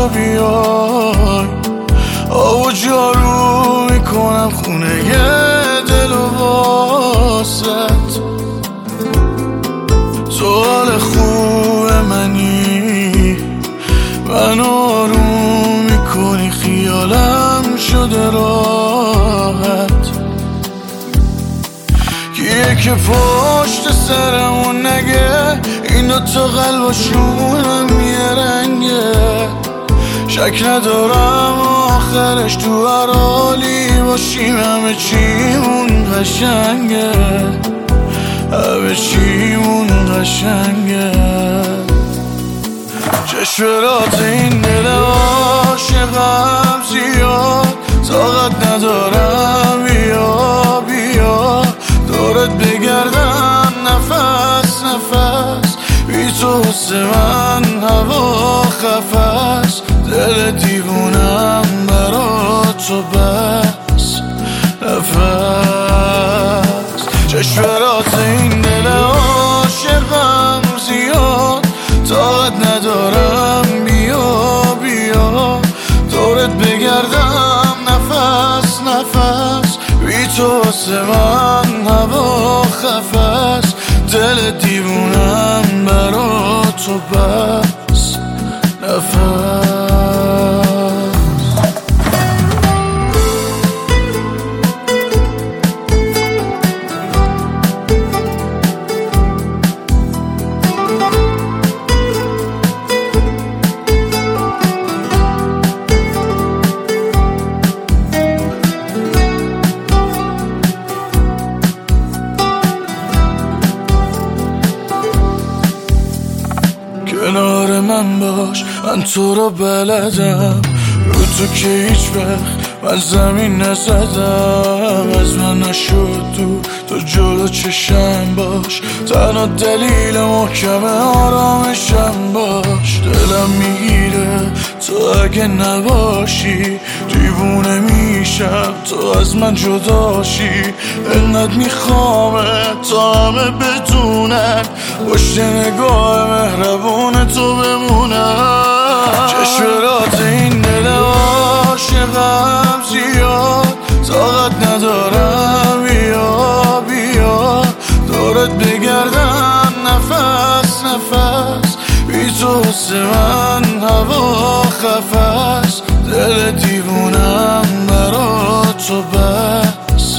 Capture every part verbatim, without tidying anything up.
تو بیای، آب و جارو میکنم خونه ی دل و واسط. تو حال خوب منی، منو آروم میکنی، خیالم شده راحت. کیه که پشت سرمون نگه، این دوتا قلباشونم یه رنگه. شک ندارم آخرش تو هر حالی باشیم، همه چیمون قشنگه، همه چیمون قشنگه. چشمرات این دل عاشقم زیاد، طاقت ندارم بیا بیا دورت بگردم نفس نفس. بی تو حس من هوا خفست، دل دیوونم برا تو بس نفس. چشمرات این دل عاشقم زیاد، طاقت ندارم بیا بیا دورت بگردم نفس نفس. بی تو حس من هوا خفست، دل دیوونم برا تو بس نفس. کنار من باش، من تو رو بلدم، رو تو که هیچ وقت من زمین نزدم. از من نشد تو تو جلو چشم باش، تنها دلیل محکم آرامشم باش. دلم میگیره تو اگه نباشی، دیوونه میشم تو از من جداشی. انقدر میخوامه تا همه بدونن، پشت نگاه مهربون تو بمونم. چشمرات این دل عاشقم زیاد، طاقت ندارم بیا بیا دورت بگردم نفس نفس. بی تو حس من هوا خفست، دل دیوونم برا تو بس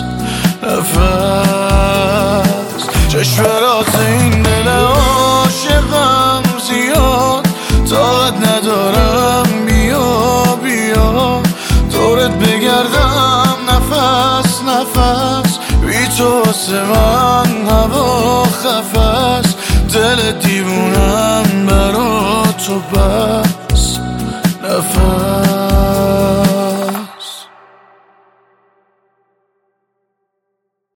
نفس. چشمرات این دل عاشقم زیاد، طاقت ندارم بیا بیا دورت بگردم نفس نفس. بی تو حس من هوا خفست، دل دیوونم برا تو بس نفس.